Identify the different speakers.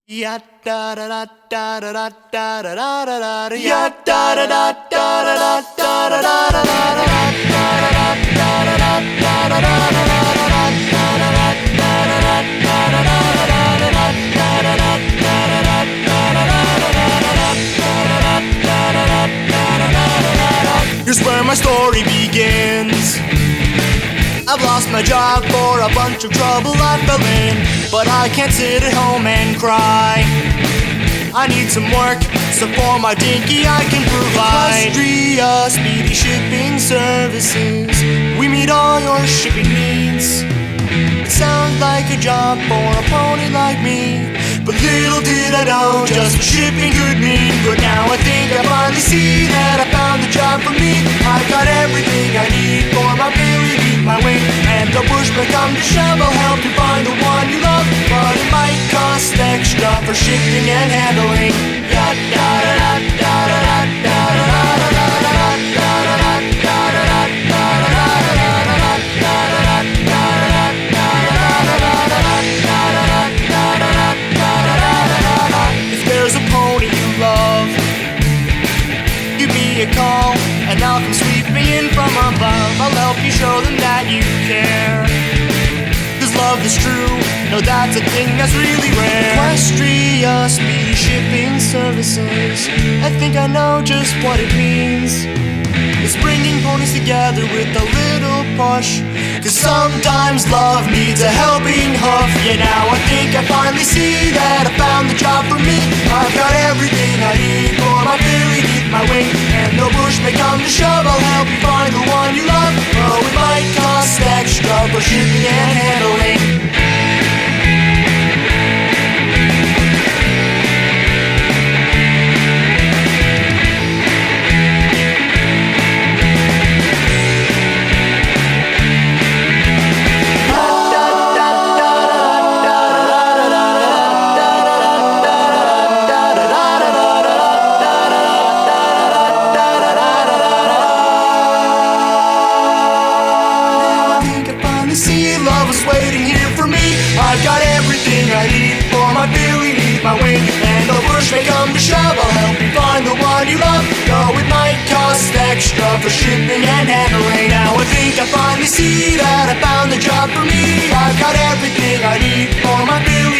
Speaker 1: Ya da da da da da da da da da da ya da da da da da da da da Here's where my story begins. I've lost my job for a bunch of trouble I fell in, but I can't sit at home and cry. I need some work, so for my dinky I can provide Equestria Speedy Shipping Services. We meet all your shipping needs. It sounds like a job for a pony like me, but little did I know just what shipping could mean. But now I think I finally see that I found the job for me. I got everything I need for my Billy beneath my wing, and the bushman come to shove, I'll help you find the one you love. But it might cost extra for shipping and handling. Da da da da da da da da da a call, and I'll come sweeping in from above. I'll help you show them that you care, 'cause love is true, no, that's a thing that's really rare. Equestria Speedy Shipping Services, I think I know just what it means. It's bringing ponies together with a little push, 'cause sometimes love needs a helping hoof. Yeah, now I think I finally see that I found the job for me. I've got everything I need for my Billy beneath my wing, and no bush may come to shove, I'll help you find the one you love. Oh, it might cost extra for shipping and handling. Love is waiting here for me. I've got everything I need for my Billy beneath my wing, and no push may come to shove, I'll help you find the one you love. Though it might cost extra for shipping and handling. Now I think I finally see that I found the job for me. I've got everything I need for my Billy